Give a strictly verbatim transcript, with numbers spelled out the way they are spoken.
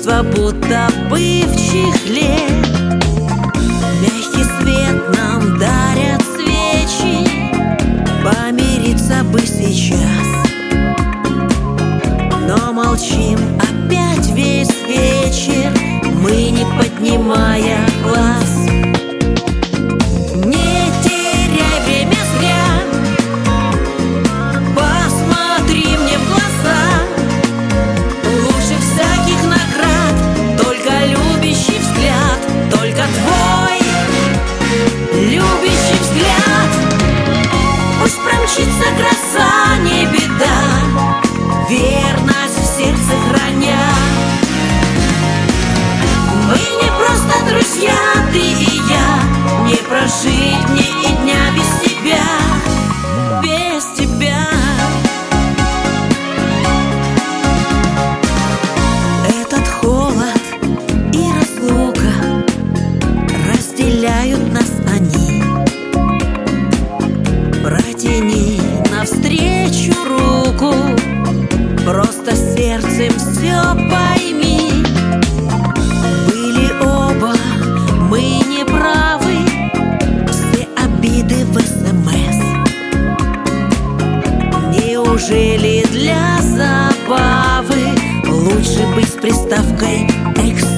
чувства будто бы в чехле. Мягкий свет нам дарят свечи, помириться бы сейчас, но молчим опять весь вечер, мы не поднимая глаз. Не теряй время зря, посмотри мне в глаза. Лучше всяких наград только любящий взгляд, только твой любящий взгляд. Пусть промчится гроза, не беда, верность в сердце храня. Мы не просто друзья, ты и я, не прожить мне и дня без тебя, без тебя. Этот холод и разлука, разделяют нас они. Протяни навстречу руку, просто сердцем все пойми. Были оба мы не правы, все обиды в СМС. Неужели для забавы лучше быть с приставкой «экс»?